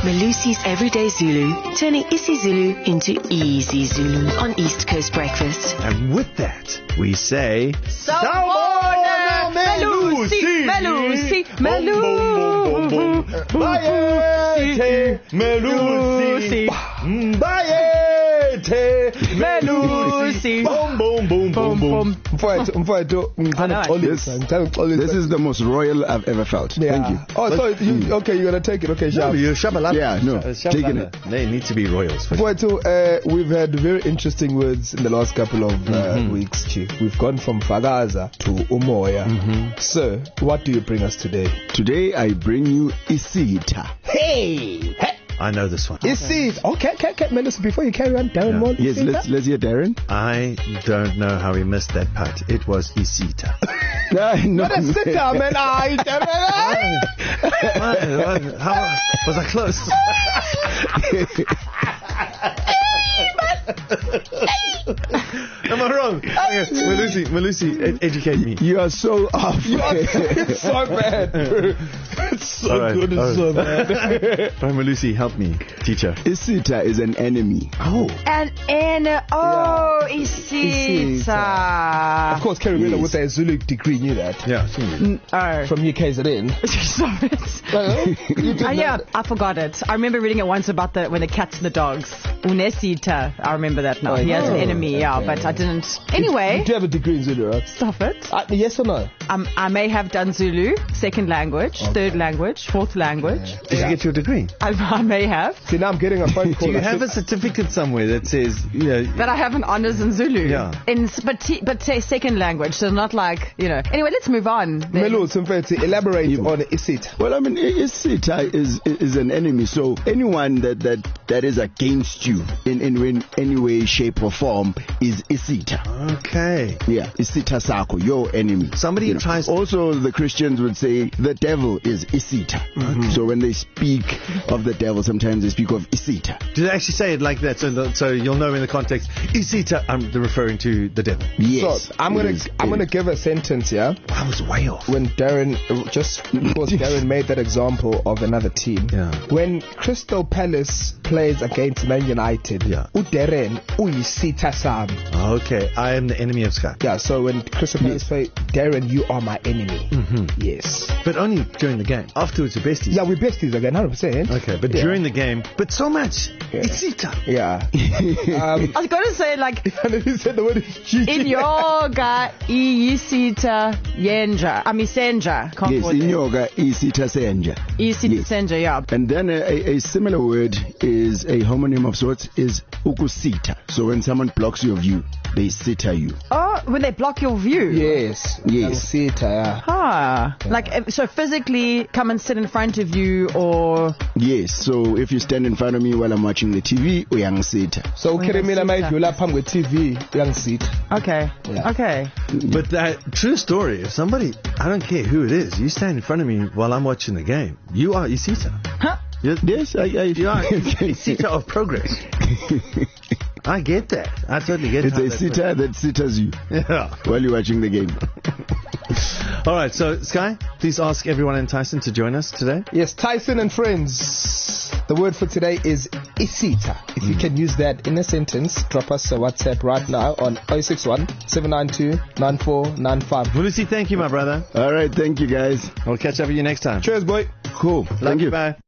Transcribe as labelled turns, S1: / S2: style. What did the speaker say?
S1: Malusi's Everyday Zulu, turning isiZulu into easy Zulu on East Coast Breakfast.
S2: And with that, we say...
S3: Sawubona Melusi, Melusi, Melusi,
S2: Bayethe, Melusi, Bayethe,
S3: Melusi.
S2: Boom, boom, boom, boom, boom.
S4: This is the most royal I've ever felt.
S5: Yeah.
S4: Thank you.
S5: Oh, so you're gonna take it. Okay,
S2: No,
S5: Shab.
S2: you're Shabalala.
S4: Yeah, no, taking it.
S2: They need to be royals. For
S5: We've had very interesting words in the last couple of weeks, Chief. We've gone from Fagaza to Umoya. Sir, what do you bring us today?
S4: Today I bring you Isita.
S5: Hey!
S2: I know this one.
S5: Isita. Okay, Melusi, before you carry on, Darren Moore.
S4: Yes, let's hear Darren.
S2: I don't know how he missed that part. It was Isita.
S4: No,
S5: But sit down, man.
S2: How was I close? Am I wrong? Malusi, educate me.
S4: You are so off.
S5: It's so bad. It's so good. It's so bad.
S2: Malusi, help me, teacher.
S4: Isita is an enemy.
S2: Oh.
S3: Isita.
S5: Of course, Kerry Miller with a Zulu degree knew that.
S2: Yeah.
S5: From UKZN.
S3: Yeah, I forgot it. I remember reading it once about when the cats and the dogs. Unesita. I remember that now. He has an enemy, but I didn't. Anyway.
S5: You do have a degree in Zulu, right?
S3: Stop it.
S5: Yes or no?
S3: I may have done Zulu, second language, third language, fourth language.
S2: Did you get your degree?
S3: I may have.
S5: See, now I'm getting a phone call.
S2: Do you have a certificate somewhere that says,
S3: That I have an honours in Zulu.
S2: Yeah.
S3: But say second language, so not like, Anyway, let's move on.
S5: Melu, elaborate on Isita.
S4: Well, I mean, Isita is an enemy. So anyone that is against you in any way, shape, or form is Isita.
S2: Okay.
S4: Yeah, Isita Sako, your enemy.
S2: Somebody tries.
S4: Also, the Christians would say the devil is Isita. So when they speak of the devil, sometimes they speak of Isita.
S2: Do they actually say it like that? So you'll know in the context. Isita, they're referring to the devil.
S4: Yes.
S5: So I'm gonna give a sentence, yeah?
S2: I was way off.
S5: When Darren, Darren made that example of another team.
S2: Yeah.
S5: When Crystal Palace plays against Man United, Darren, Isita Sam.
S2: Okay, I am the enemy of Sky.
S5: Yeah, so when Crystal Palace play, Darren, you are my enemy. Yes.
S2: But only during the game. Afterwards, we're besties.
S5: Yeah, we're besties again, 100%.
S2: Okay, but during the game, but so much. Isita.
S5: Yeah.
S3: I was going to say, like,
S5: He said the word
S3: in yoga, Isita Yenja. Senja.
S4: Yes, in yoga, Isita Senja.
S3: Isita Senja, yeah.
S4: And then a similar word is a homonym of sorts is ukusita. So when someone blocks your view, they sita you.
S3: Oh, when they block your view?
S5: Yes. Isita, yeah.
S3: Like, so physically come and sit in front of you or...
S4: Yes, so if you stand in front of me while I'm watching the TV, uyangisita.
S5: So Kirimila might you lap with TV, uyangisita.
S3: Okay.
S5: Yeah.
S3: Okay.
S2: But that true story, if somebody, I don't care who it is, you stand in front of me while I'm watching the game, you are Isita.
S3: Huh?
S4: Yes,
S2: you are Isita of progress. I get that. I totally get
S4: it. It's a sitter that sitters you while you're watching the game.
S2: All right, so Sky, please ask everyone in Tyson to join us today.
S5: Yes, Tyson and friends. The word for today is Isita. If you can use that in a sentence, drop us a WhatsApp right now on 061 792 9495.
S2: Malusi, thank you, my brother.
S4: All right, thank you, guys.
S2: We'll catch up with you next time.
S5: Cheers, boy.
S4: Cool.
S2: Love
S4: Thank you.
S2: Bye.